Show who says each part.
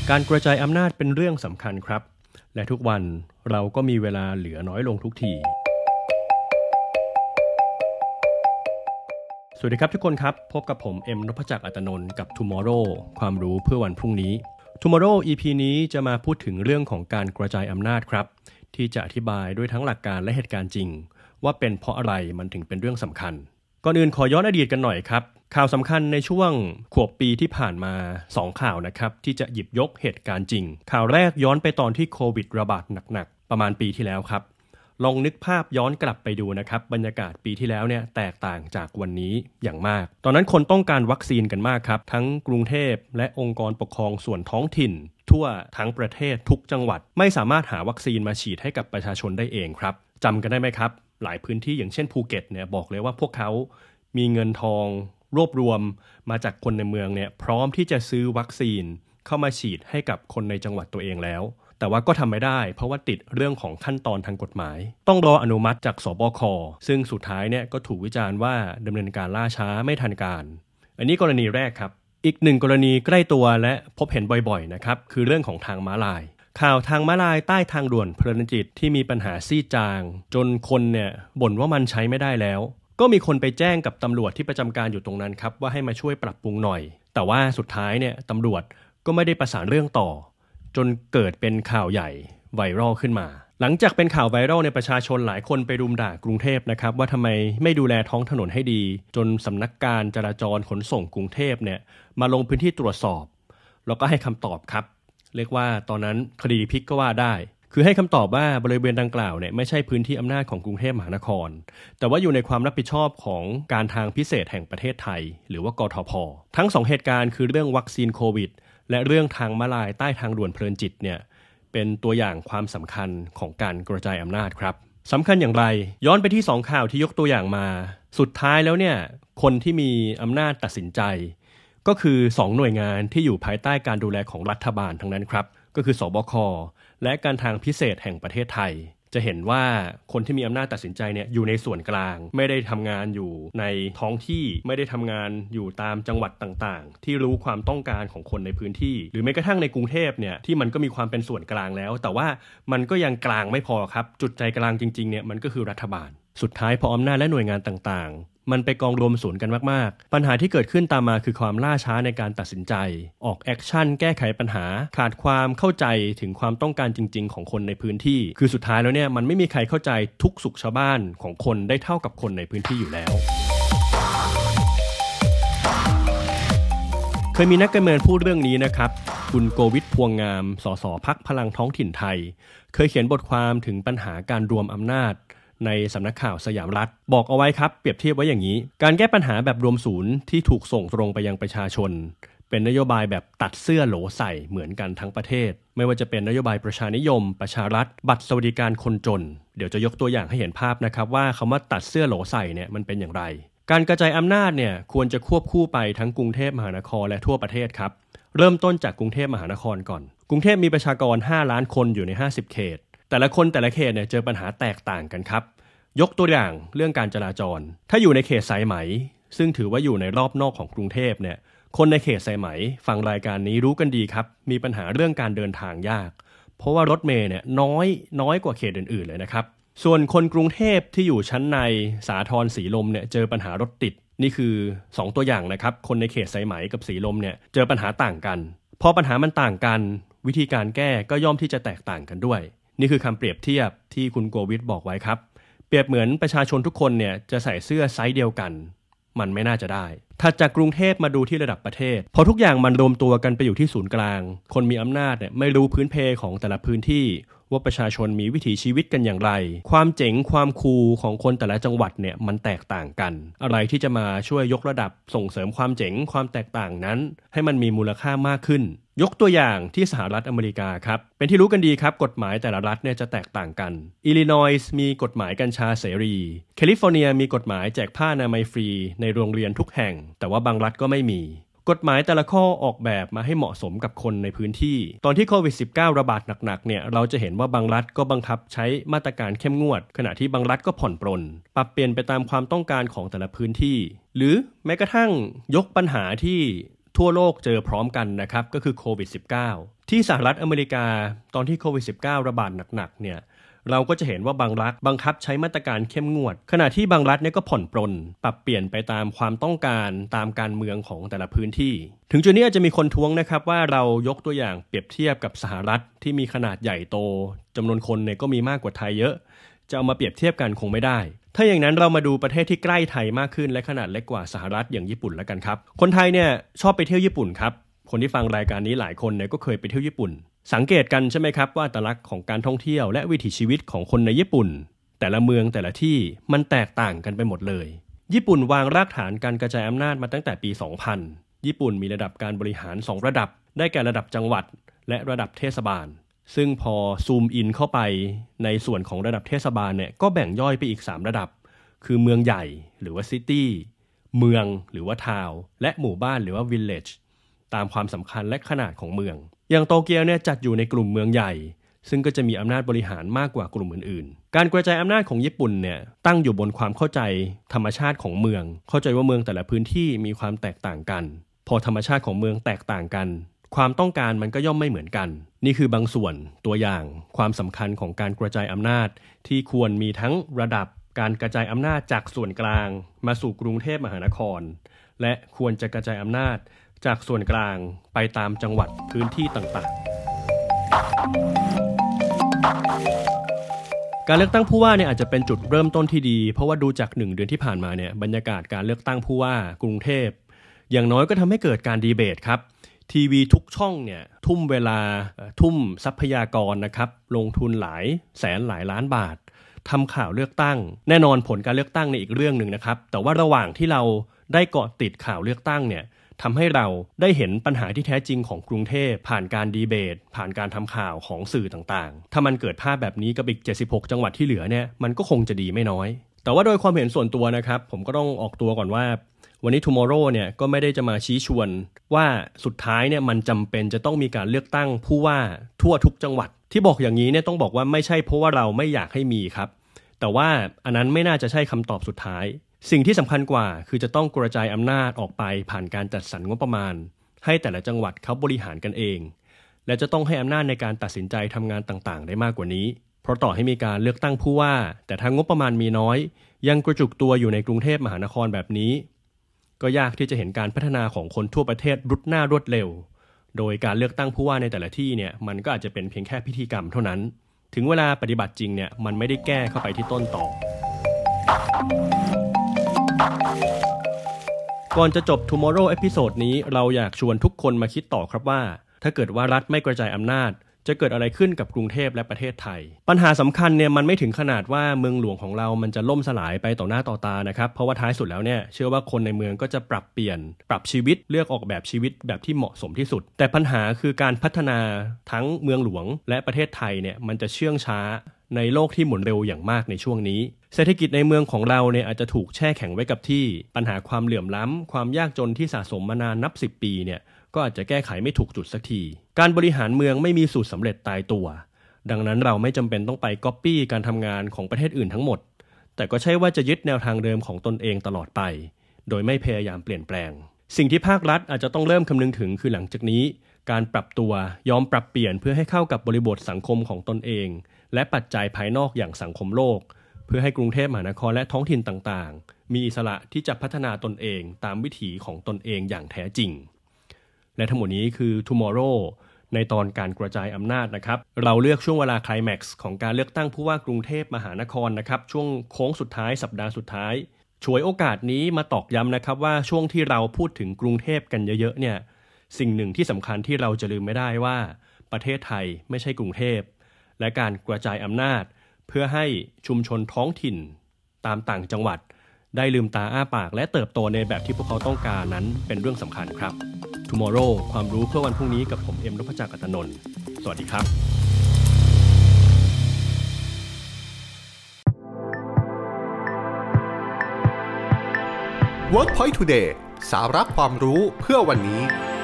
Speaker 1: การกระจายอำนาจเป็นเรื่องสำคัญครับและทุกวันเราก็มีเวลาเหลือน้อยลงทุกทีสวัสดีครับทุกคนครับพบกับผมเอ็มนพจักรอัตนนท์กับ Tomorrow ความรู้เพื่อวันพรุ่งนี้ Tomorrow EP นี้จะมาพูดถึงเรื่องของการกระจายอำนาจครับที่จะอธิบายด้วยทั้งหลักการและเหตุการณ์จริงว่าเป็นเพราะอะไรมันถึงเป็นเรื่องสำคัญก่อนอื่นขอย้อนอดีตกันหน่อยครับข่าวสำคัญในช่วงขวบปีที่ผ่านมา2ข่าวนะครับที่จะหยิบยกเหตุการณ์จริงข่าวแรกย้อนไปตอนที่โควิดระบาดหนักๆประมาณปีที่แล้วครับลองนึกภาพย้อนกลับไปดูนะครับบรรยากาศปีที่แล้วเนี่ยแตกต่างจากวันนี้อย่างมากตอนนั้นคนต้องการวัคซีนกันมากครับทั้งกรุงเทพและองค์กรปกครองส่วนท้องถิ่นทั่วทั้งประเทศทุกจังหวัดไม่สามารถหาวัคซีนมาฉีดให้กับประชาชนได้เองครับจำกันได้ไหมครับหลายพื้นที่อย่างเช่นภูเก็ตเนี่ยบอกเลยว่าพวกเขามีเงินทองรวบรวมมาจากคนในเมืองเนี่ยพร้อมที่จะซื้อวัคซีนเข้ามาฉีดให้กับคนในจังหวัดตัวเองแล้วแต่ว่าก็ทำไม่ได้เพราะว่าติดเรื่องของขั้นตอนทางกฎหมายต้องรออนุมัติจากสบคซึ่งสุดท้ายเนี่ยก็ถูกวิจารณ์ว่าดำเนินการล่าช้าไม่ทันการอันนี้กรณีแรกครับอีกหนึ่งกรณีใกล้ตัวและพบเห็นบ่อยๆนะครับคือเรื่องของทางม้าลายข่าวทางม้าลายใต้ทางด่วนเพลินจิตที่มีปัญหาซีดจางจนคนเนี่ยบ่นว่ามันใช้ไม่ได้แล้วก็มีคนไปแจ้งกับตำรวจที่ประจำการอยู่ตรงนั้นครับว่าให้มาช่วยปรับปรุงหน่อยแต่ว่าสุดท้ายเนี่ยตำรวจก็ไม่ได้ประสานเรื่องต่อจนเกิดเป็นข่าวใหญ่ไวรัลขึ้นมาหลังจากเป็นข่าวไวรัลในประชาชนหลายคนไปรุมด่ากรุงเทพนะครับว่าทำไมไม่ดูแลท้องถนนให้ดีจนสำนักการจราจรขนส่งกรุงเทพเนี่ยมาลงพื้นที่ตรวจสอบแล้วก็ให้คำตอบครับเรียกว่าตอนนั้นคดีพลิกก็ว่าได้คือให้คำตอบว่าบริเวณดังกล่าวเนี่ยไม่ใช่พื้นที่อำนาจของกรุงเทพมหานครแต่ว่าอยู่ในความรับผิดชอบของการทางพิเศษแห่งประเทศไทยหรือว่ากทพ.ทั้ง2เหตุการณ์คือเรื่องวัคซีนโควิดและเรื่องทางม้าลายใต้ทางด่วนเพลินจิตเนี่ยเป็นตัวอย่างความสำคัญของการกระจายอำนาจครับสำคัญอย่างไรย้อนไปที่2ข่าวที่ยกตัวอย่างมาสุดท้ายแล้วเนี่ยคนที่มีอำนาจตัดสินใจก็คือ2หน่วยงานที่อยู่ภายใต้การดูแลของรัฐบาลทั้งนั้นครับก็คือสบคและการทางพิเศษแห่งประเทศไทยจะเห็นว่าคนที่มีอำนาจตัดสินใจเนี่ยอยู่ในส่วนกลางไม่ได้ทำงานอยู่ในท้องที่ไม่ได้ทำงานอยู่ตามจังหวัดต่างๆที่รู้ความต้องการของคนในพื้นที่หรือแม้กระทั่งในกรุงเทพเนี่ยที่มันก็มีความเป็นส่วนกลางแล้วแต่ว่ามันก็ยังกลางไม่พอครับจุดใจกลางจริงๆเนี่ยมันก็คือรัฐบาลสุดท้ายพออำนาจและหน่วยงานต่างๆมันไปกองรวมศูนย์กันมากๆปัญหาที่เกิดขึ้นตามมาคือความล่าช้าในการตัดสินใจออกแอคชั่นแก้ไขปัญหาขาดความเข้าใจถึงความต้องการจริงๆของคนในพื้นที่คือสุดท้ายแล้วเนี่ยมันไม่มีใครเข้าใจทุกสุขชาวบ้านของคนได้เท่ากับคนในพื้นที่อยู่แล้วเคยมีนักการเมืองพูดเรื่องนี้นะครับคุณโกวิทพวงงามสสพรรคพลังท้องถิ่นไทยเคยเขียนบทความถึงปัญหาการรวมอำนาจในสำนักข่าวสยามรัฐบอกเอาไว้ครับเปรียบเทียบไว้อย่างนี้การแก้ปัญหาแบบรวมศูนย์ที่ถูกส่งตรงไปยังประชาชนเป็นนโยบายแบบตัดเสื้อโหลใส่เหมือนกันทั้งประเทศไม่ว่าจะเป็นนโยบายประชานิยมประชารัฐบัตรสวัสดิการคนจนเดี๋ยวจะยกตัวอย่างให้เห็นภาพนะครับว่าคำว่าตัดเสื้อโหลใส่เนี่ยมันเป็นอย่างไรการกระจายอำนาจเนี่ยควรจะควบคู่ไปทั้งกรุงเทพมหานครและทั่วประเทศครับเริ่มต้นจากกรุงเทพมหานครก่อนกรุงเทพมีประชากร5ล้านคนอยู่ใน50เขตแต่ละคนแต่ละเขตเนี่ยเจอปัญหาแตกต่างกันครับยกตัวอย่างเรื่องการจราจรถ้าอยู่ในเขตสายไหมซึ่งถือว่าอยู่ในรอบนอกของกรุงเทพเนี่ยคนในเขตสายไหมฟังรายการนี้รู้กันดีครับมีปัญหาเรื่องการเดินทางยากเพราะว่ารถเมล์เนี่ยน้อยกว่าเขตอื่นๆเลยนะครับส่วนคนกรุงเทพที่อยู่ชั้นในสาทรสีลมเนี่ยเจอปัญหารถติดนี่คือ2ตัวอย่างนะครับคนในเขตสายไหมกับสีลมเนี่ยเจอปัญหาต่างกันพอปัญหามันต่างกันวิธีการแก้ก็ย่อมที่จะแตกต่างกันด้วยนี่คือคำเปรียบเทียบที่คุณโกวิทบอกไว้ครับเปรียบเหมือนประชาชนทุกคนเนี่ยจะใส่เสื้อไซส์เดียวกันมันไม่น่าจะได้ถัดจากกรุงเทพมาดูที่ระดับประเทศพอทุกอย่างมันรวมตัวกันไปอยู่ที่ศูนย์กลางคนมีอำนาจเนี่ยไม่รู้พื้นเพของแต่ละพื้นที่ว่าประชาชนมีวิถีชีวิตกันอย่างไรความเจ๋งความคูลของคนแต่ละจังหวัดเนี่ยมันแตกต่างกันอะไรที่จะมาช่วยยกระดับส่งเสริมความเจ๋งความแตกต่างนั้นให้มันมีมูลค่ามากขึ้นยกตัวอย่างที่สหรัฐอเมริกาครับเป็นที่รู้กันดีครับกฎหมายแต่ละรัฐเนี่ยจะแตกต่างกันอิลลินอยส์มีกฎหมายกัญชาเสรีแคลิฟอร์เนียมีกฎหมายแจกผ้าอนามัยฟรีในโรงเรียนทุกแห่งแต่ว่าบางรัฐก็ไม่มีกฎหมายแต่ละข้อออกแบบมาให้เหมาะสมกับคนในพื้นที่ตอนที่โควิด -19 ระบาดหนักๆเนี่ยเราจะเห็นว่าบางรัฐก็บังคับใช้มาตรการเข้มงวดขณะที่บางรัฐก็ผ่อนปรนปรับเปลี่ยนไปตามความต้องการของแต่ละพื้นที่หรือแม้กระทั่งยกปัญหาที่ทั่วโลกเจอพร้อมกันนะครับก็คือโควิด -19 ที่สหรัฐอเมริกาตอนที่โควิด -19 ระบาดหนักๆเนี่ยเราก็จะเห็นว่าบางรัฐบังคับใช้มาตรการเข้มงวดขณะที่บางรัฐเนี่ยก็ผ่อนปรนปรับเปลี่ยนไปตามความต้องการตามการเมืองของแต่ละพื้นที่ถึงจุดนี้อาจจะมีคนท้วงนะครับว่าเรายกตัวอย่างเปรียบเทียบกับสหรัฐที่มีขนาดใหญ่โตจำนวนคนเนี่ยก็มีมากกว่าไทยเยอะจะเอามาเปรียบเทียบกันคงไม่ได้ถ้าอย่างนั้นเรามาดูประเทศที่ใกล้ไทยมากขึ้นและขนาดเล็กกว่าสหรัฐอย่างญี่ปุ่นแล้วกันครับคนไทยเนี่ยชอบไปเที่ยวญี่ปุ่นครับคนที่ฟังรายการนี้หลายคนเนี่ยก็เคยไปเที่ยวญี่ปุ่นสังเกตกันใช่ไหมครับว่าอัตลักษณ์ของการท่องเที่ยวและวิถีชีวิตของคนในญี่ปุ่นแต่ละเมืองแต่ละที่มันแตกต่างกันไปหมดเลยญี่ปุ่นวางรากฐานการกระจายอำนาจมาตั้งแต่ปี 2000 ญี่ปุ่นมีระดับการบริหาร2ระดับได้แก่ระดับจังหวัดและระดับเทศบาลซึ่งพอซูมอินเข้าไปในส่วนของระดับเทศบาลเนี่ยก็แบ่งย่อยไปอีก3ระดับคือเมืองใหญ่หรือว่าซิตี้เมืองหรือว่าทาวน์และหมู่บ้านหรือว่าวิลเลจตามความสำคัญและขนาดของเมืองอย่างโตเกียวเนี่ยจัดอยู่ในกลุ่มเมืองใหญ่ซึ่งก็จะมีอำนาจบริหารมากกว่ากลุ่มอื่นๆการกระจายอำนาจของญี่ปุ่นเนี่ยตั้งอยู่บนความเข้าใจธรรมชาติของเมืองเข้าใจว่าเมืองแต่ละพื้นที่มีความแตกต่างกันพอธรรมชาติของเมืองแตกต่างกันความต้องการมันก็ย่อมไม่เหมือนกันนี่คือบางส่วนตัวอย่างความสำคัญของการกระจายอำนาจที่ควรมีทั้งระดับการกระจายอำนาจจากส่วนกลางมาสู่กรุงเทพมหานครและควรจะกระจายอำนาจจากส่วนกลางไปตามจังหวัดพื้นที่ต่างๆการเลือกตั้งผู้ว่าเนี่ยอาจจะเป็นจุดเริ่มต้นที่ดีเพราะว่าดูจาก1 เดือนที่ผ่านมาเนี่ยบรรยากาศการเลือกตั้งผู้ว่ากรุงเทพอย่างน้อยก็ทำให้เกิดการดีเบตครับทีวีทุกช่องเนี่ยทุ่มเวลาทุ่มทรัพยากรนะครับลงทุนหลายแสนหลายล้านบาททำข่าวเลือกตั้งแน่นอนผลการเลือกตั้งในอีกเรื่องหนึ่งนะครับแต่ว่าระหว่างที่เราได้เกาะติดข่าวเลือกตั้งเนี่ยทำให้เราได้เห็นปัญหาที่แท้จริงของกรุงเทพผ่านการดีเบตผ่านการทำข่าวของสื่อต่างๆถ้ามันเกิดภาพแบบนี้กับอีก76จังหวัดที่เหลือเนี่ยมันก็คงจะดีไม่น้อยแต่ว่าโดยความเห็นส่วนตัวนะครับผมก็ต้องออกตัวก่อนว่าวันนี้ Tomorrow เนี่ยก็ไม่ได้จะมาชี้ชวนว่าสุดท้ายเนี่ยมันจำเป็นจะต้องมีการเลือกตั้งผู้ว่าทั่วทุกจังหวัดที่บอกอย่างนี้เนี่ยต้องบอกว่าไม่ใช่เพราะว่าเราไม่อยากให้มีครับแต่ว่าอันนั้นไม่น่าจะใช่คำตอบสุดท้ายสิ่งที่สำคัญกว่าคือจะต้องกระจายอำนาจออกไปผ่านการจัดสรรงบประมาณให้แต่ละจังหวัดเขาบริหารกันเองและจะต้องให้อำนาจในการตัดสินใจทำงานต่างๆได้มากกว่านี้เพราะต่อให้มีการเลือกตั้งผู้ว่าแต่ถ้างบประมาณมีน้อยยังกระจุกตัวอยู่ในกรุงเทพมหานครแบบนี้ก็ยากที่จะเห็นการพัฒนาของคนทั่วประเทศรุดหน้ารวดเร็วโดยการเลือกตั้งผู้ว่าในแต่ละที่เนี่ยมันก็อาจจะเป็นเพียงแค่พิธีกรรมเท่านั้นถึงเวลาปฏิบัติจริงเนี่ยมันไม่ได้แก้เข้าไปที่ต้นต่อก่อนจะจบ Tomorrow เอพิโซดนี้เราอยากชวนทุกคนมาคิดต่อครับว่าถ้าเกิดว่ารัฐไม่กระจายอำนาจจะเกิดอะไรขึ้นกับกรุงเทพและประเทศไทยปัญหาสำคัญเนี่ยมันไม่ถึงขนาดว่าเมืองหลวงของเรามันจะล่มสลายไปต่อหน้าต่อตานะครับเพราะว่าท้ายสุดแล้วเนี่ยเชื่อว่าคนในเมืองก็จะปรับเปลี่ยนปรับชีวิตเลือกออกแบบชีวิตแบบที่เหมาะสมที่สุดแต่ปัญหาคือการพัฒนาทั้งเมืองหลวงและประเทศไทยเนี่ยมันจะเชื่องช้าในโลกที่หมุนเร็วอย่างมากในช่วงนี้เศรษฐกิจในเมืองของเราเนี่ยอาจจะถูกแช่แข็งไว้กับที่ปัญหาความเหลื่อมล้ำความยากจนที่สะสมมานานนับ10 ปีเนี่ยก็อาจจะแก้ไขไม่ถูกจุดสักทีการบริหารเมืองไม่มีสูตรสำเร็จตายตัวดังนั้นเราไม่จำเป็นต้องไปก๊อปปี้การทำงานของประเทศอื่นทั้งหมดแต่ก็ใช่ว่าจะยึดแนวทางเดิมของตนเองตลอดไปโดยไม่พยายามเปลี่ยนแปลงสิ่งที่ภาครัฐอาจจะต้องเริ่มคำนึงถึงคือหลังจากนี้การปรับตัวยอมปรับเปลี่ยนเพื่อให้เข้ากับบริบทสังคมของตนเองและปัจจัยภายนอกอย่างสังคมโลกเพื่อให้กรุงเทพมหานครและท้องถิ่นต่างๆมีอิสระที่จะพัฒนาตนเองตามวิถีของตนเองอย่างแท้จริงและทั้งหมดนี้คือ Tomorrow ในตอนการกระจายอำนาจนะครับเราเลือกช่วงเวลาไคลแม็กซ์ของการเลือกตั้งผู้ว่ากรุงเทพมหานครนะครับช่วงโค้งสุดท้ายสัปดาห์สุดท้ายฉวยโอกาสนี้มาตอกย้ำนะครับว่าช่วงที่เราพูดถึงกรุงเทพกันเยอะๆเนี่ยสิ่งหนึ่งที่สำคัญที่เราจะลืมไม่ได้ว่าประเทศไทยไม่ใช่กรุงเทพและการกระจายอำนาจเพื่อให้ชุมชนท้องถิ่นตามต่างจังหวัดได้ลืมตาอ้าปากและเติบโตในแบบที่พวกเขาต้องการนั้นเป็นเรื่องสำคัญครับ Tomorrow ความรู้เพื่อวันพรุ่งนี้กับผมเอ็มนพจักร อัตนนท์สวัสดีครับ
Speaker 2: WorkPoint Today สาระความรู้เพื่อวันนี้